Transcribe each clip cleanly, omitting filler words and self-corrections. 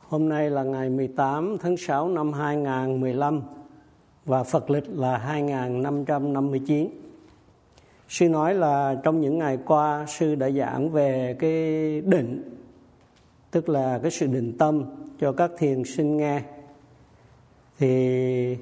Hôm nay là ngày 18 tháng 6 năm 2015 và Phật lịch là 2559. Sư nói là trong những ngày qua sư đã giảng về cái định, tức là cái sự định tâm cho các thiền sinh nghe. Thì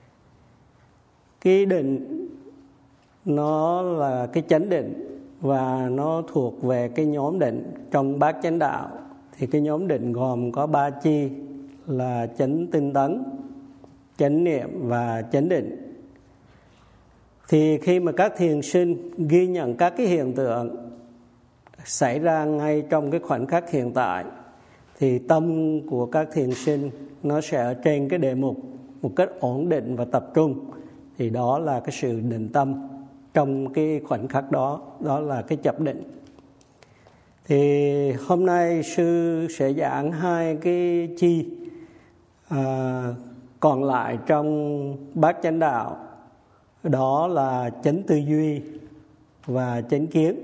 cái định nó là cái chánh định và nó thuộc về cái nhóm định trong bát chánh đạo. Thì cái nhóm định gồm có 3 chi là chánh tinh tấn, chánh niệm và chánh định. Thì khi mà các thiền sinh ghi nhận các cái hiện tượng xảy ra ngay trong cái khoảnh khắc hiện tại, thì tâm của các thiền sinh nó sẽ ở trên cái đề mục một cách ổn định và tập trung. Thì đó là cái sự định tâm trong cái khoảnh khắc đó, đó là cái chập định. Thì hôm nay sư sẽ giảng 2 cái chi còn lại trong bát chánh đạo, đó là chánh tư duy và chánh kiến.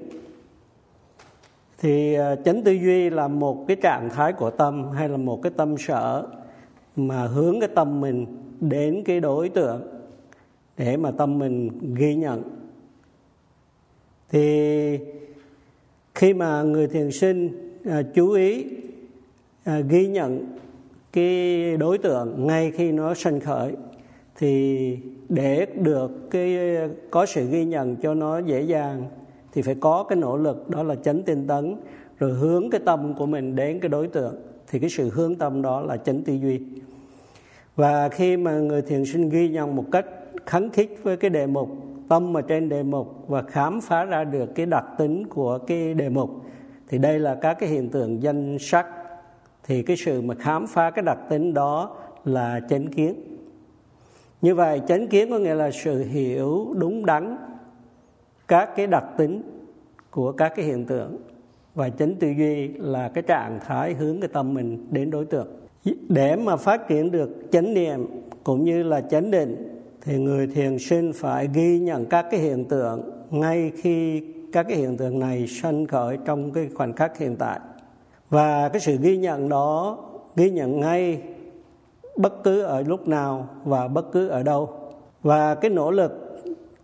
Thì chánh tư duy là một cái trạng thái của tâm hay là một cái tâm sở mà hướng cái tâm mình đến cái đối tượng để mà tâm mình ghi nhận. Thì khi mà người thiền sinh chú ý ghi nhận cái đối tượng ngay khi nó sanh khởi, thì để được có sự ghi nhận cho nó dễ dàng thì phải có cái nỗ lực, đó là chánh tinh tấn, rồi hướng cái tâm của mình đến cái đối tượng. Thì cái sự hướng tâm đó là chánh tư duy. Và khi mà người thiền sinh ghi nhận một cách khắng khích với cái đề mục, tâm ở trên đề mục và khám phá ra được cái đặc tính của cái đề mục, thì đây là các cái hiện tượng danh sắc. Thì cái sự mà khám phá cái đặc tính đó là chánh kiến. Như vậy chánh kiến có nghĩa là sự hiểu đúng đắn các cái đặc tính của các cái hiện tượng. Và chánh tư duy là cái trạng thái hướng cái tâm mình đến đối tượng. Để mà phát triển được chánh niệm cũng như là chánh định, thì người thiền sinh phải ghi nhận các cái hiện tượng ngay khi các cái hiện tượng này sanh khởi trong cái khoảnh khắc hiện tại. Và cái sự ghi nhận đó, ghi nhận ngay bất cứ ở lúc nào và bất cứ ở đâu. Và cái nỗ lực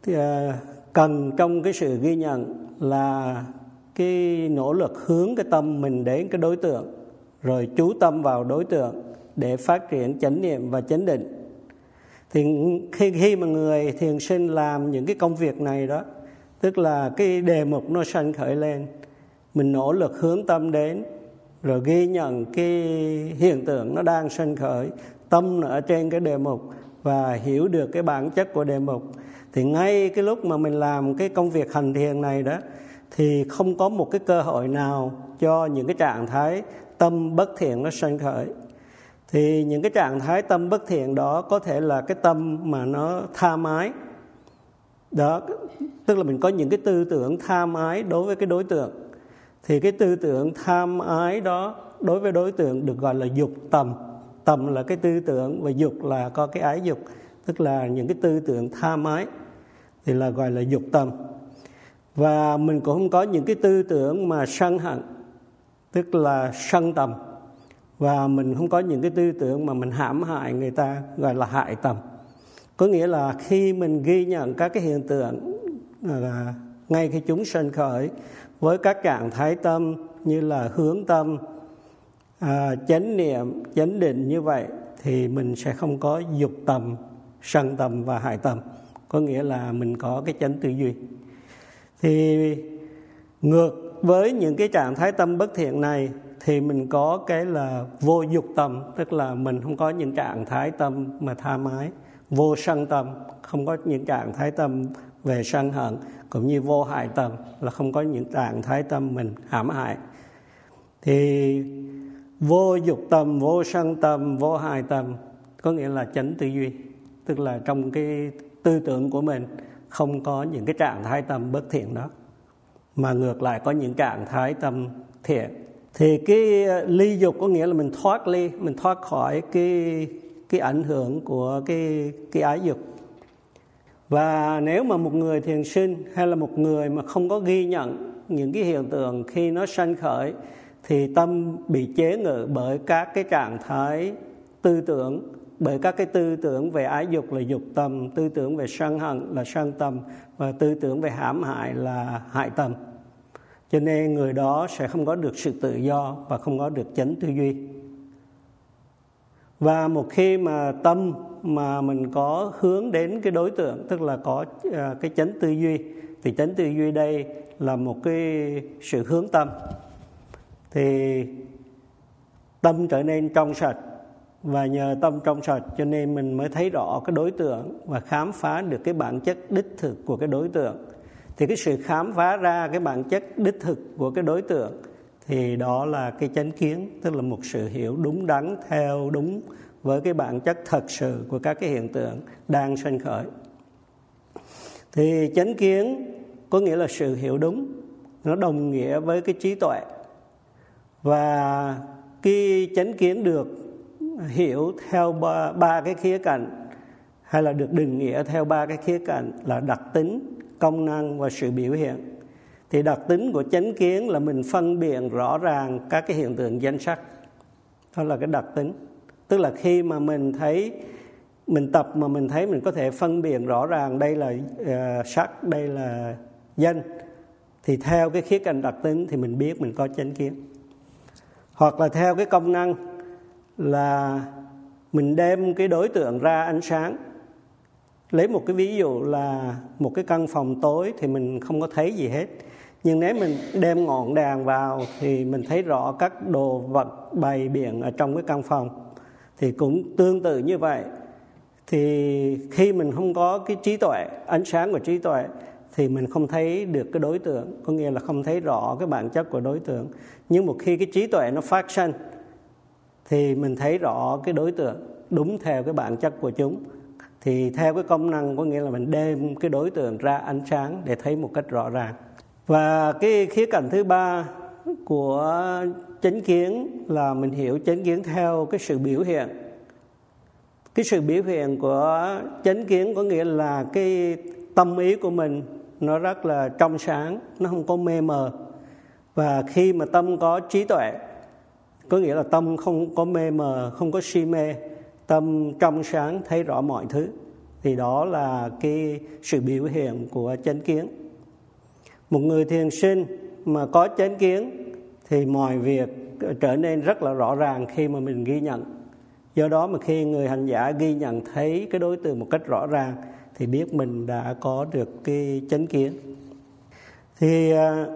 cần trong cái sự ghi nhận là cái nỗ lực hướng cái tâm mình đến cái đối tượng, rồi chú tâm vào đối tượng để phát triển chánh niệm và chánh định. Thì khi mà người thiền sinh làm những cái công việc này đó, tức là cái đề mục nó sanh khởi lên, mình nỗ lực hướng tâm đến, rồi ghi nhận cái hiện tượng nó đang sanh khởi, tâm ở trên cái đề mục và hiểu được cái bản chất của đề mục. Thì ngay cái lúc mà mình làm cái công việc hành thiền này đó, thì không có một cái cơ hội nào cho những cái trạng thái tâm bất thiện nó sanh khởi. Thì những cái trạng thái tâm bất thiện đó có thể là cái tâm mà nó tham ái. Đó, tức là mình có những cái tư tưởng tham ái đối với cái đối tượng. Thì cái tư tưởng tham ái đó đối với đối tượng được gọi là dục tầm. Tầm là cái tư tưởng và dục là có cái ái dục, tức là những cái tư tưởng tham ái thì là gọi là dục tầm. Và mình cũng không có những cái tư tưởng mà sân hận, tức là sân tầm. Và mình không có những cái tư tưởng mà mình hãm hại người ta, gọi là hại tầm. Có nghĩa là khi mình ghi nhận các cái hiện tượng ngay khi chúng sanh khởi với các trạng thái tâm như là hướng tâm, chánh niệm, chánh định như vậy, thì mình sẽ không có dục tầm, sân tầm và hại tầm. Có nghĩa là mình có cái chánh tư duy. Thì ngược với những cái trạng thái tâm bất thiện này, thì mình có cái là vô dục tâm, tức là mình không có những trạng thái tâm mà tham ái. Vô sân tâm, không có những trạng thái tâm về sân hận. Cũng như vô hại tâm, là không có những trạng thái tâm mình hãm hại. Thì vô dục tâm, vô sân tâm, vô hại tâm có nghĩa là chánh tư duy. Tức là trong cái tư tưởng của mình không có những cái trạng thái tâm bất thiện đó, mà ngược lại có những trạng thái tâm thiện. Thì cái ly dục có nghĩa là mình thoát ly, mình thoát khỏi cái ảnh hưởng của cái ái dục. Và nếu mà một người thiền sinh hay là một người mà không có ghi nhận những cái hiện tượng khi nó sanh khởi, thì tâm bị chế ngự bởi các cái trạng thái tư tưởng, bởi các cái tư tưởng về ái dục là dục tâm, tư tưởng về sân hận là sân tâm, và tư tưởng về hãm hại là hại tâm. Cho nên người đó sẽ không có được sự tự do và không có được chánh tư duy. Và một khi mà tâm mà mình có hướng đến cái đối tượng, tức là có cái chánh tư duy, thì chánh tư duy đây là một cái sự hướng tâm, thì tâm trở nên trong sạch. Và nhờ tâm trong sạch cho nên mình mới thấy rõ cái đối tượng và khám phá được cái bản chất đích thực của cái đối tượng. Thì cái sự khám phá ra cái bản chất đích thực của cái đối tượng thì đó là cái chánh kiến, tức là một sự hiểu đúng đắn theo đúng với cái bản chất thật sự của các cái hiện tượng đang sanh khởi. Thì chánh kiến có nghĩa là sự hiểu đúng, nó đồng nghĩa với cái trí tuệ. Và cái chánh kiến được hiểu theo ba cái khía cạnh, hay là được định nghĩa theo ba cái khía cạnh là đặc tính, công năng và sự biểu hiện. Thì đặc tính của chánh kiến là mình phân biệt rõ ràng các cái hiện tượng danh sắc. Đó là cái đặc tính. Tức là khi mà mình thấy, mình tập mà mình thấy mình có thể phân biệt rõ ràng đây là sắc, đây là danh, thì theo cái khía cạnh đặc tính thì mình biết mình có chánh kiến. Hoặc là theo cái công năng là mình đem cái đối tượng ra ánh sáng. Lấy một cái ví dụ là một cái căn phòng tối thì mình không có thấy gì hết. Nhưng nếu mình đem ngọn đèn vào thì mình thấy rõ các đồ vật bày biện ở trong cái căn phòng. Thì cũng tương tự như vậy. Thì khi mình không có cái trí tuệ, ánh sáng của trí tuệ, thì mình không thấy được cái đối tượng, có nghĩa là không thấy rõ cái bản chất của đối tượng. Nhưng một khi cái trí tuệ nó phát sinh thì mình thấy rõ cái đối tượng đúng theo cái bản chất của chúng. Thì theo cái công năng có nghĩa là mình đem cái đối tượng ra ánh sáng để thấy một cách rõ ràng. Và cái khía cạnh thứ ba của chánh kiến là mình hiểu chánh kiến theo cái sự biểu hiện. Cái sự biểu hiện của chánh kiến có nghĩa là cái tâm ý của mình nó rất là trong sáng, nó không có mê mờ. Và khi mà tâm có trí tuệ, có nghĩa là tâm không có mê mờ, không có si mê, tâm trong sáng thấy rõ mọi thứ, thì đó là cái sự biểu hiện của chánh kiến. Một người thiền sinh mà có chánh kiến thì mọi việc trở nên rất là rõ ràng khi mà mình ghi nhận. Do đó mà khi người hành giả ghi nhận thấy cái đối tượng một cách rõ ràng thì biết mình đã có được cái chánh kiến. Thì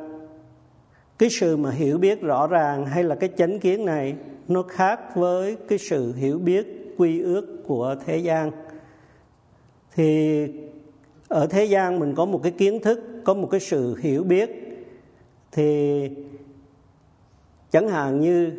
cái sự mà hiểu biết rõ ràng hay là cái chánh kiến này nó khác với cái sự hiểu biết quy ước của thế gian. Thì ở thế gian mình có một cái kiến thức, có một cái sự hiểu biết. Thì chẳng hạn như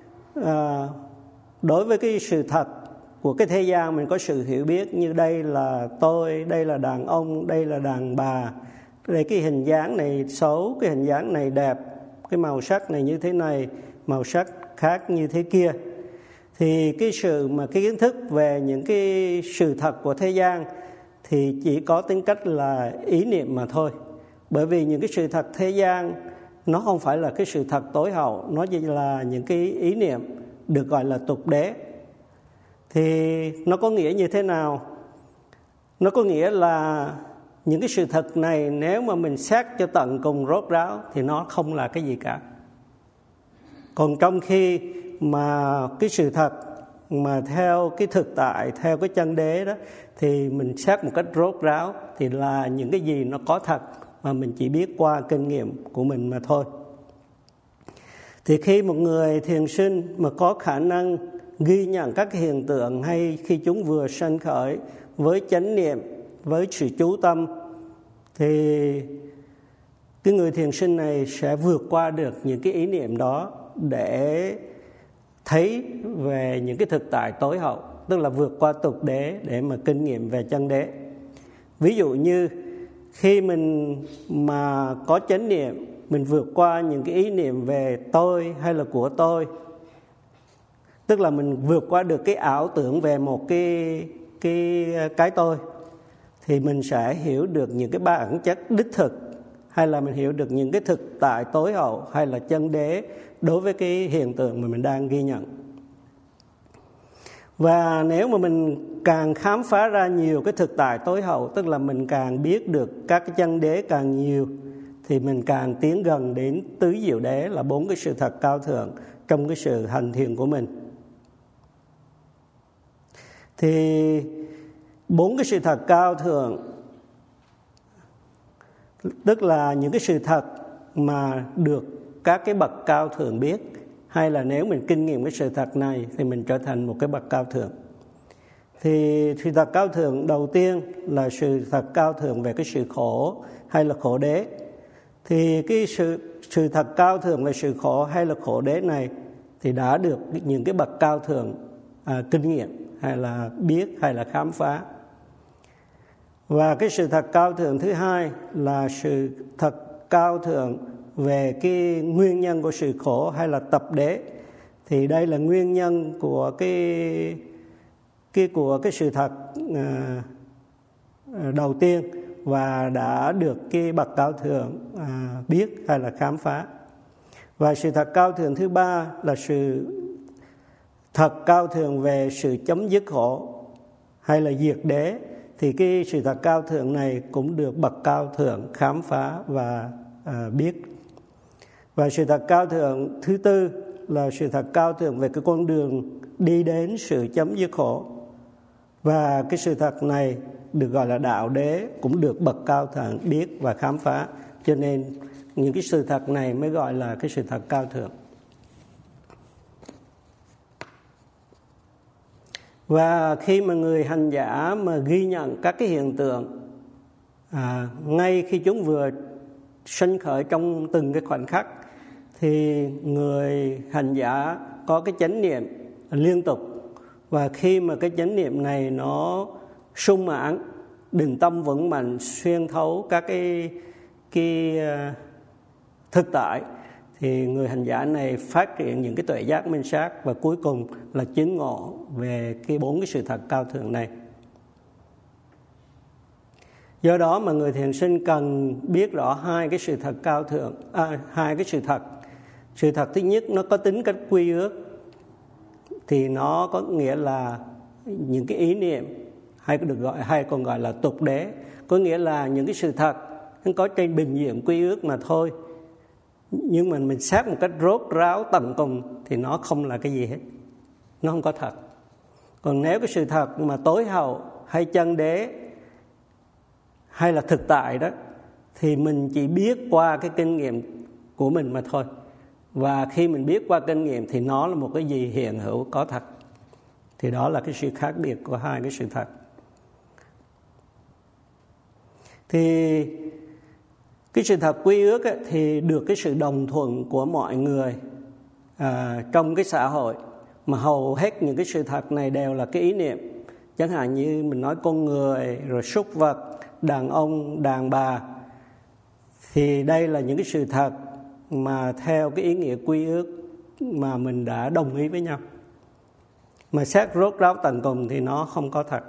đối với cái sự thật của cái thế gian mình có sự hiểu biết như đây là tôi, đây là đàn ông, đây là đàn bà, đây cái hình dáng này xấu, cái hình dáng này đẹp, cái màu sắc này như thế này, màu sắc khác như thế kia. Thì cái sự mà cái kiến thức về những cái sự thật của thế gian thì chỉ có tính cách là ý niệm mà thôi. Bởi vì những cái sự thật thế gian nó không phải là cái sự thật tối hậu, nó chỉ là những cái ý niệm được gọi là tục đế. Thì nó có nghĩa như thế nào? Nó có nghĩa là những cái sự thật này nếu mà mình xét cho tận cùng rốt ráo thì nó không là cái gì cả. Còn trong khi mà cái sự thật mà theo cái thực tại, theo cái chân đế đó, thì mình xét một cách rốt ráo thì là những cái gì nó có thật mà mình chỉ biết qua kinh nghiệm của mình mà thôi. Thì khi một người thiền sinh mà có khả năng ghi nhận các hiện tượng hay khi chúng vừa sanh khởi với chánh niệm, với sự chú tâm, thì cái người thiền sinh này sẽ vượt qua được những cái ý niệm đó để thấy về những cái thực tại tối hậu, tức là vượt qua tục đế để mà kinh nghiệm về chân đế. Ví dụ như khi mình mà có chánh niệm, mình vượt qua những cái ý niệm về tôi hay là của tôi, tức là mình vượt qua được cái ảo tưởng về một cái tôi, thì mình sẽ hiểu được những cái bản chất đích thực hay là mình hiểu được những cái thực tại tối hậu hay là chân đế đối với cái hiện tượng mà mình đang ghi nhận. Và nếu mà mình càng khám phá ra nhiều cái thực tại tối hậu, tức là mình càng biết được các cái chân đế càng nhiều, thì mình càng tiến gần đến tứ diệu đế, là 4 cái sự thật cao thượng trong cái sự hành thiền của mình. Thì 4 cái sự thật cao thượng tức là những cái sự thật mà được các cái bậc cao thượng biết, hay là nếu mình kinh nghiệm cái sự thật này thì mình trở thành một cái bậc cao thượng. Thì sự thật cao thượng đầu tiên là sự thật cao thượng về cái sự khổ hay là khổ đế. Thì cái sự thật cao thượng về sự khổ hay là khổ đế này thì đã được những cái bậc cao thượng kinh nghiệm hay là biết hay là khám phá. Và cái sự thật cao thượng thứ hai là sự thật cao thượng về cái nguyên nhân của sự khổ hay là tập đế. Thì đây là nguyên nhân của cái sự thật đầu tiên và đã được cái bậc cao thượng biết hay là khám phá. Và sự thật cao thượng thứ ba là sự thật cao thượng về sự chấm dứt khổ hay là diệt đế. Thì cái sự thật cao thượng này cũng được bậc cao thượng khám phá và biết. Và sự thật cao thượng thứ tư là sự thật cao thượng về cái con đường đi đến sự chấm dứt khổ. Và cái sự thật này được gọi là đạo đế, cũng được bậc cao thượng biết và khám phá. Cho nên những cái sự thật này mới gọi là cái sự thật cao thượng. Và khi mà người hành giả mà ghi nhận các cái hiện tượng ngay khi chúng vừa sinh khởi trong từng cái khoảnh khắc, thì người hành giả có cái chánh niệm liên tục. Và khi mà cái chánh niệm này nó sung mãn, định tâm vững mạnh, xuyên thấu các cái thực tại, thì người hành giả này phát triển những cái tuệ giác minh sát và cuối cùng là chứng ngộ về cái 4 cái sự thật cao thượng này. Do đó mà người thiền sinh cần biết rõ hai cái sự thật cao thượng, hai cái sự thật. Sự thật thứ nhất nó có tính cách quy ước, thì nó có nghĩa là những cái ý niệm hay còn gọi là tục đế, có nghĩa là những cái sự thật nó có trên bình diện quy ước mà thôi. Nhưng mà mình xét một cách rốt ráo tận cùng thì nó không là cái gì hết, nó không có thật. Còn nếu cái sự thật mà tối hậu hay chân đế hay là thực tại đó, thì mình chỉ biết qua cái kinh nghiệm của mình mà thôi. Và khi mình biết qua kinh nghiệm thì nó là một cái gì hiện hữu có thật. Thì đó là cái sự khác biệt của hai cái sự thật. Thì cái sự thật quy ước ấy, thì được cái sự đồng thuận của mọi người trong cái xã hội. Mà hầu hết những cái sự thật này đều là cái ý niệm. Chẳng hạn như mình nói con người, rồi súc vật, đàn ông, đàn bà. Thì đây là những cái sự thật mà theo cái ý nghĩa quy ước mà mình đã đồng ý với nhau. Mà xét rốt ráo tận cùng thì nó không có thật.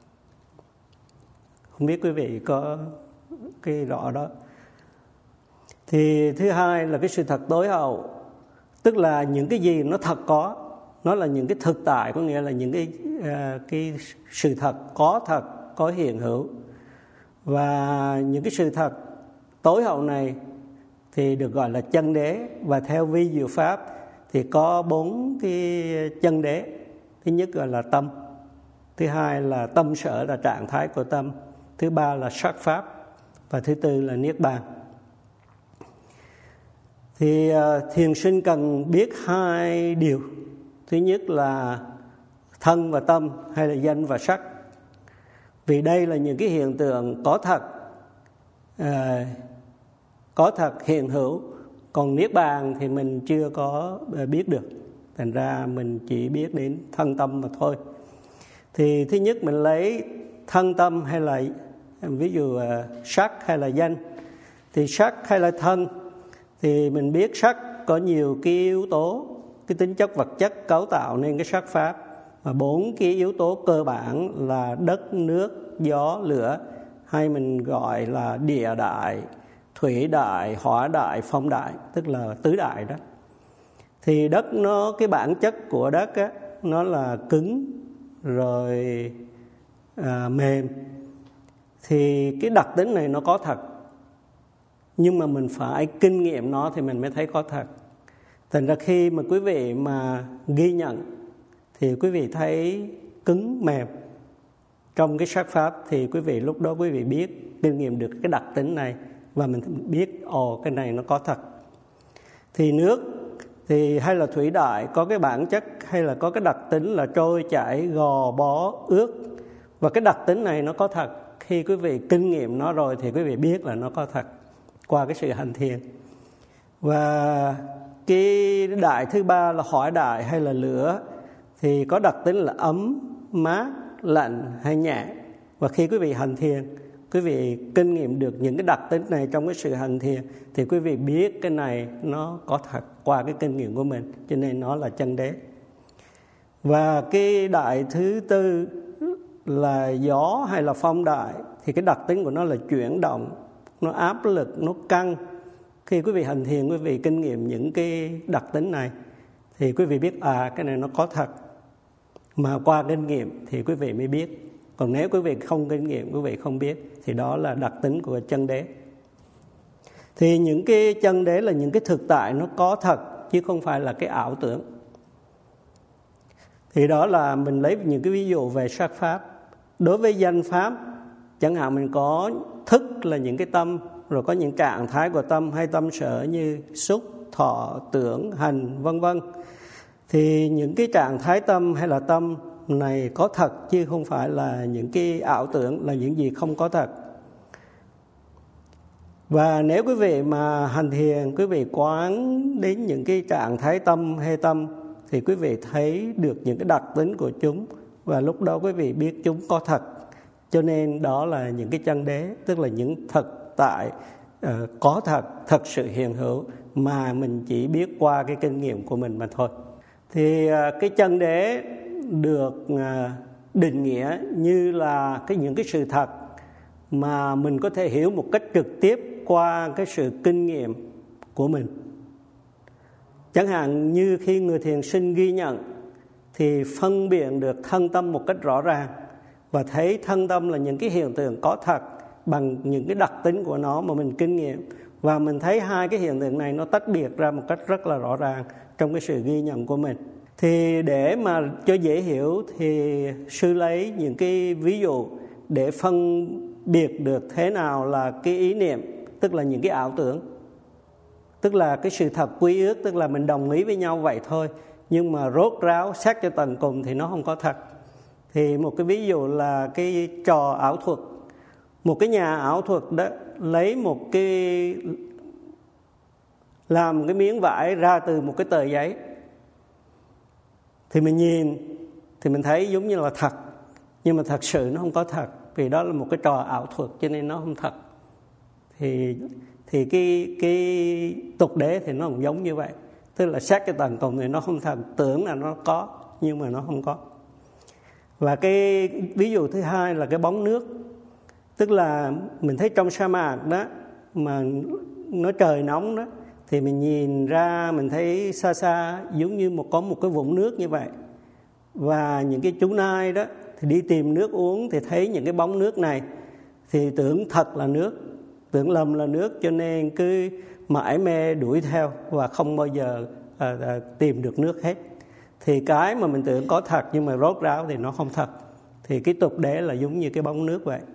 Không biết quý vị có cái rõ đó. Thì thứ hai là cái sự thật tối hậu, tức là những cái gì nó thật có, nó là những cái thực tại, có nghĩa là những cái sự thật, có hiện hữu. Và những cái sự thật tối hậu này thì được gọi là chân đế. Và theo vi diệu pháp thì có 4 cái chân đế. Thứ nhất gọi là tâm, thứ hai là tâm sở, là trạng thái của tâm, thứ ba là sắc pháp, và thứ tư là niết bàn. Thì thiền sinh cần biết hai điều. Thứ nhất là thân và tâm, hay là danh và sắc. Vì đây là những cái hiện tượng có thật hiện hữu. Còn niết bàn thì mình chưa có biết được. Thành ra mình chỉ biết đến thân tâm mà thôi. Thì thứ nhất mình lấy thân tâm hay là ví dụ sắc hay là danh. Thì sắc hay là thân thì mình biết sắc có nhiều cái yếu tố, cái tính chất vật chất cấu tạo nên cái sắc pháp. Và 4 cái yếu tố cơ bản là đất, nước, gió, lửa, hay mình gọi là địa đại, thủy đại, hỏa đại, phong đại, tức là tứ đại đó. Thì đất cái bản chất của đất á, nó là cứng rồi mềm. Thì cái đặc tính này nó có thật, nhưng mà mình phải kinh nghiệm nó thì mình mới thấy có thật. Thành ra khi mà quý vị mà ghi nhận thì quý vị thấy cứng mềm trong cái sắc pháp, thì quý vị lúc đó quý vị biết, kinh nghiệm được cái đặc tính này, và mình biết cái này nó có thật. Thì nước thì hay là thủy đại có cái bản chất hay là có cái đặc tính là trôi chảy, gò bó, ướt, và cái đặc tính này nó có thật. Khi quý vị kinh nghiệm nó rồi thì quý vị biết là nó có thật qua cái sự hành thiền. Và cái đại thứ ba là hỏa đại hay là lửa, thì có đặc tính là ấm, mát, lạnh hay nhẹ. Và khi quý vị hành thiền, quý vị kinh nghiệm được những cái đặc tính này trong cái sự hành thiền, thì quý vị biết cái này nó có thật qua cái kinh nghiệm của mình, cho nên nó là chân đế. Và cái đại thứ tư là gió hay là phong đại, thì cái đặc tính của nó là chuyển động, nó áp lực, nó căng. Khi quý vị hành thiền, quý vị kinh nghiệm những cái đặc tính này thì quý vị biết cái này nó có thật. Mà qua kinh nghiệm thì quý vị mới biết. Còn nếu quý vị không kinh nghiệm, quý vị không biết, thì đó là đặc tính của chân đế. Thì những cái chân đế là những cái thực tại nó có thật, chứ không phải là cái ảo tưởng. Thì đó là mình lấy những cái ví dụ về sắc pháp. Đối với danh pháp, chẳng hạn mình có thức là những cái tâm, rồi có những trạng thái của tâm hay tâm sở như xúc, thọ, tưởng, hành, vân vân. Thì những cái trạng thái tâm hay là tâm này có thật, chứ không phải là những cái ảo tưởng, là những gì không có thật. Và nếu quý vị mà hành thiền, quý vị quán đến những cái trạng thái tâm hay tâm, thì quý vị thấy được những cái đặc tính của chúng, và lúc đó quý vị biết chúng có thật. Cho nên đó là những cái chân đế, tức là những thực tại có thật, thật sự hiện hữu, mà mình chỉ biết qua cái kinh nghiệm của mình mà thôi. Thì cái chân đế được định nghĩa như là những cái sự thật mà mình có thể hiểu một cách trực tiếp qua cái sự kinh nghiệm của mình. Chẳng hạn như khi người thiền sinh ghi nhận thì phân biệt được thân tâm một cách rõ ràng, và thấy thân tâm là những cái hiện tượng có thật bằng những cái đặc tính của nó mà mình kinh nghiệm. Và mình thấy hai cái hiện tượng này nó tách biệt ra một cách rất là rõ ràng trong cái sự ghi nhận của mình. Thì để mà cho dễ hiểu thì sư lấy những cái ví dụ để phân biệt được thế nào là cái ý niệm, tức là những cái ảo tưởng, tức là cái sự thật quy ước, tức là mình đồng ý với nhau vậy thôi, nhưng mà rốt ráo xét cho tận cùng thì nó không có thật. Thì một cái ví dụ là cái trò ảo thuật. Một cái nhà ảo thuật đó lấy làm cái miếng vải ra từ một cái tờ giấy, thì mình nhìn thì mình thấy giống như là thật, nhưng mà thật sự nó không có thật, vì đó là một cái trò ảo thuật cho nên nó không thật. Thì cái tục đế thì nó cũng giống như vậy, tức là xét cái tận cùng thì nó không thật, tưởng là nó có nhưng mà nó không có. Và cái ví dụ thứ hai là cái bóng nước, tức là mình thấy trong sa mạc đó mà nó trời nóng đó, thì mình nhìn ra mình thấy xa xa giống như có một cái vũng nước như vậy. Và những cái chú nai đó thì đi tìm nước uống thì thấy những cái bóng nước này, thì tưởng thật là nước, tưởng lầm là nước, cho nên cứ mãi mê đuổi theo và không bao giờ tìm được nước hết. Thì cái mà mình tưởng có thật nhưng mà rốt ráo thì nó không thật. Thì cái tục đế là giống như cái bóng nước vậy.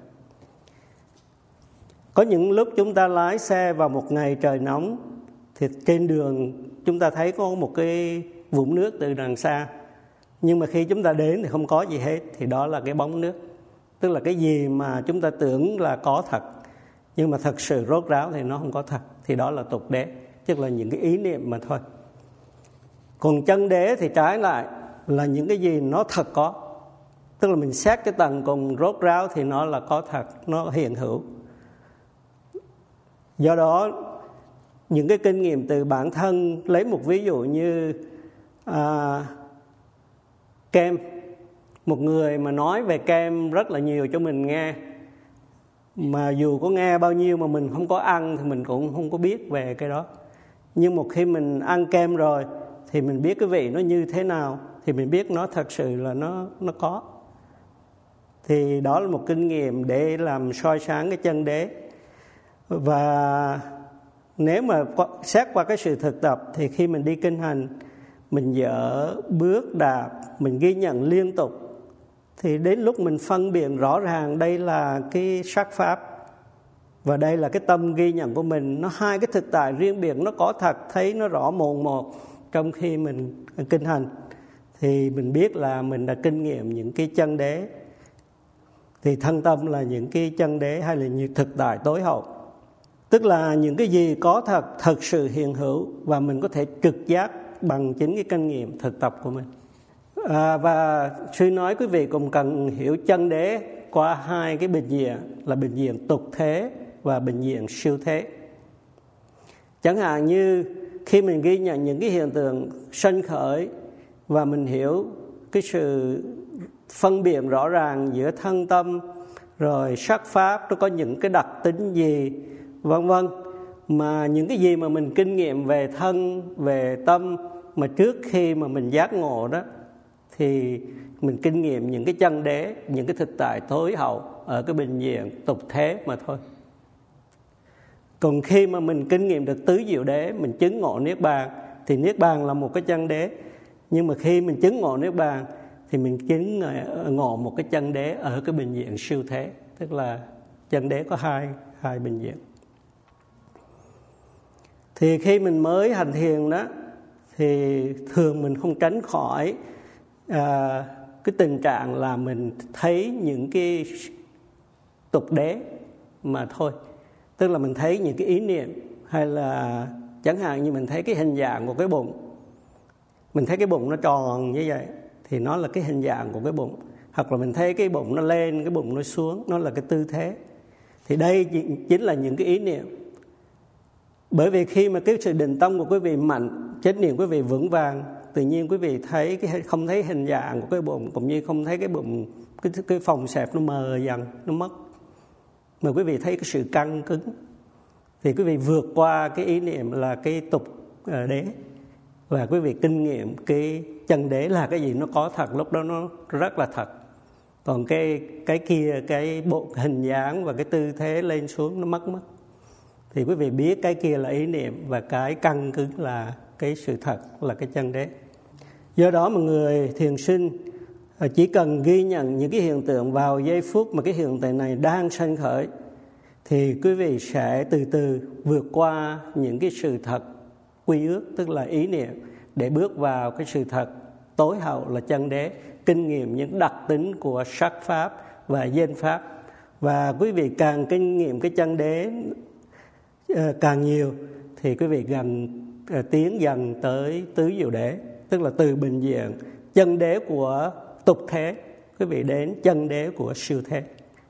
Có những lúc chúng ta lái xe vào một ngày trời nóng, thì trên đường chúng ta thấy có một cái vũng nước từ đằng xa, nhưng mà khi chúng ta đến thì không có gì hết, thì đó là cái bóng nước. Tức là cái gì mà chúng ta tưởng là có thật, nhưng mà thật sự rốt ráo thì nó không có thật. Thì đó là tục đế, tức là những cái ý niệm mà thôi. Còn chân đế thì trái lại là những cái gì nó thật có, tức là mình xét cái tầng cùng rốt ráo thì nó là có thật, nó hiện hữu. Do đó những cái kinh nghiệm từ bản thân, lấy một ví dụ như kem. Một người mà nói về kem rất là nhiều cho mình nghe, mà dù có nghe bao nhiêu mà mình không có ăn thì mình cũng không có biết về cái đó. Nhưng một khi mình ăn kem rồi thì mình biết cái vị nó như thế nào, thì mình biết nó thật sự là nó có. Thì đó là một kinh nghiệm để làm soi sáng cái chân đế. Và nếu mà xét qua cái sự thực tập thì khi mình đi kinh hành, mình dở bước đạp, mình ghi nhận liên tục, thì đến lúc mình phân biệt rõ ràng đây là cái sắc pháp và đây là cái tâm ghi nhận của mình, nó hai cái thực tại riêng biệt, nó có thật, thấy nó rõ mồn một trong khi mình kinh hành, thì mình biết là mình đã kinh nghiệm những cái chân đế. Thì thân tâm là những cái chân đế hay là những thực tại tối hậu, tức là những cái gì có thật sự hiện hữu và mình có thể trực giác bằng chính cái kinh nghiệm thực tập của mình. Và sư nói quý vị cũng cần hiểu chân đế qua hai cái bình diện là bình diện tục thế và bình diện siêu thế. Chẳng hạn như khi mình ghi nhận những cái hiện tượng sanh khởi và mình hiểu cái sự phân biệt rõ ràng giữa thân tâm rồi sắc pháp nó có những cái đặc tính gì vân vân, mà những cái gì mà mình kinh nghiệm về thân, về tâm mà trước khi mà mình giác ngộ đó thì mình kinh nghiệm những cái chân đế, những cái thực tại tối hậu ở cái bình diện tục thế mà thôi. Còn khi mà mình kinh nghiệm được tứ diệu đế, mình chứng ngộ niết bàn, thì niết bàn là một cái chân đế. Nhưng mà khi mình chứng ngộ niết bàn thì mình chứng ngộ một cái chân đế ở cái bình diện siêu thế, tức là chân đế có hai bình diện. Thì khi mình mới hành thiền đó thì thường mình không tránh khỏi cái tình trạng là mình thấy những cái tục đế mà thôi. Tức là mình thấy những cái ý niệm, hay là chẳng hạn như mình thấy cái hình dạng của cái bụng. Mình thấy cái bụng nó tròn như vậy thì nó là cái hình dạng của cái bụng. Hoặc là mình thấy cái bụng nó lên, cái bụng nó xuống, nó là cái tư thế. Thì đây chính là những cái ý niệm. Bởi vì khi mà cái sự định tâm của quý vị mạnh, chánh niệm quý vị vững vàng, tự nhiên quý vị thấy không thấy hình dạng của cái bụng, cũng như không thấy cái bụng, cái phòng xẹp nó mờ dần, nó mất. Mà quý vị thấy cái sự căng cứng, thì quý vị vượt qua cái ý niệm là cái tục đế, và quý vị kinh nghiệm cái chân đế là cái gì nó có thật, lúc đó nó rất là thật. Còn cái kia, cái bộ hình dáng và cái tư thế lên xuống nó mất. Thì quý vị biết cái kia là ý niệm và cái căng cứng là cái sự thật, là cái chân đế. Do đó mà người thiền sinh chỉ cần ghi nhận những cái hiện tượng vào giây phút mà cái hiện tượng này đang sanh khởi, thì quý vị sẽ từ từ vượt qua những cái sự thật quy ước, tức là ý niệm, để bước vào cái sự thật tối hậu là chân đế, kinh nghiệm những đặc tính của sắc pháp và danh pháp. Và quý vị càng kinh nghiệm cái chân đế càng nhiều thì quý vị tiến dần tới tứ diệu đế, tức là từ bình diện chân đế của tục thế quý vị đến chân đế của siêu thế.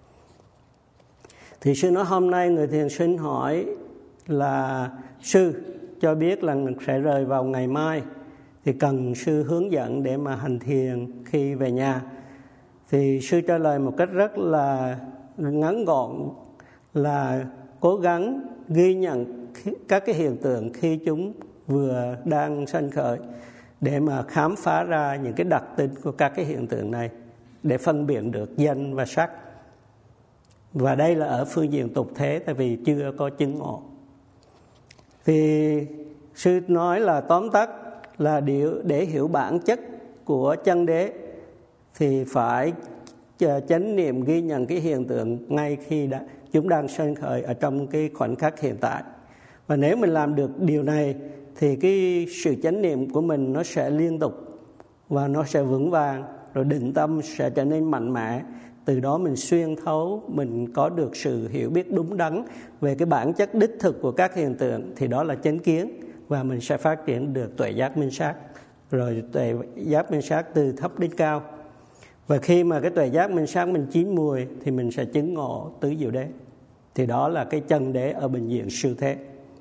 Thì sư nói hôm nay người thiền sinh hỏi là sư cho biết là sẽ rời vào ngày mai, thì cần sư hướng dẫn để mà hành thiền khi về nhà. Thì sư trả lời một cách rất là ngắn gọn là cố gắng ghi nhận các cái hiện tượng khi chúng vừa đang sanh khởi, để mà khám phá ra những cái đặc tính của các cái hiện tượng này, để phân biệt được danh và sắc. Và đây là ở phương diện tục thế, tại vì chưa có chứng ngộ. Thì sư nói là tóm tắt là để hiểu bản chất của chân đế thì phải chánh niệm ghi nhận cái hiện tượng ngay khi chúng đang sanh khởi ở trong cái khoảnh khắc hiện tại. Và nếu mình làm được điều này thì cái sự chánh niệm của mình nó sẽ liên tục và nó sẽ vững vàng, rồi định tâm sẽ trở nên mạnh mẽ. Từ đó mình xuyên thấu, mình có được sự hiểu biết đúng đắn về cái bản chất đích thực của các hiện tượng, thì đó là chánh kiến, và mình sẽ phát triển được tuệ giác minh sát. Rồi tuệ giác minh sát từ thấp đến cao. Và khi mà cái tuệ giác minh sát mình chín mùi thì mình sẽ chứng ngộ tứ diệu đế. Thì đó là cái chân đế ở bình diện siêu thế.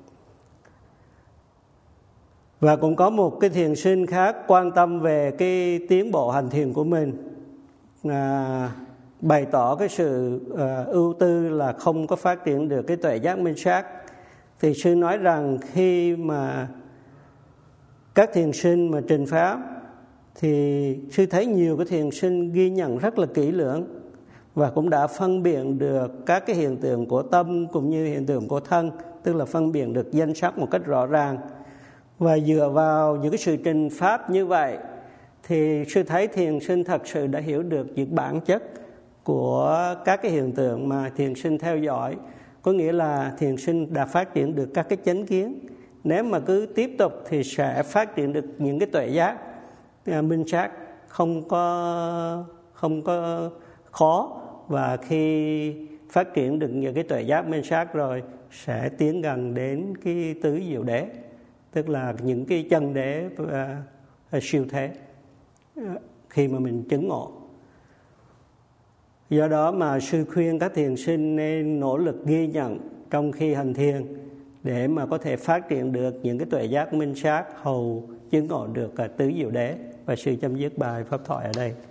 Và cũng có một cái thiền sinh khác quan tâm về cái tiến bộ hành thiền của mình. bày tỏ cái sự ưu tư là không có phát triển được cái tuệ giác minh sát, thì sư nói rằng khi mà các thiền sinh mà trình pháp thì sư thấy nhiều cái thiền sinh ghi nhận rất là kỹ lưỡng và cũng đã phân biệt được các cái hiện tượng của tâm cũng như hiện tượng của thân, tức là phân biệt được danh sắc một cách rõ ràng. Và dựa vào những cái sự trình pháp như vậy thì sư thấy thiền sinh thật sự đã hiểu được những bản chất của các cái hiện tượng mà thiền sinh theo dõi. Có nghĩa là thiền sinh đã phát triển được các cái chánh kiến. Nếu mà cứ tiếp tục thì sẽ phát triển được những cái tuệ giác minh sát không có khó. Và khi phát triển được những cái tuệ giác minh sát rồi sẽ tiến gần đến cái tứ diệu đế, tức là những cái chân đế siêu thế khi mà mình chứng ngộ. Do đó mà sư khuyên các thiền sinh nên nỗ lực ghi nhận trong khi hành thiền để mà có thể phát triển được những cái tuệ giác minh sát hầu chứng ngộ được tứ diệu đế. Và sư chấm dứt bài pháp thoại ở đây.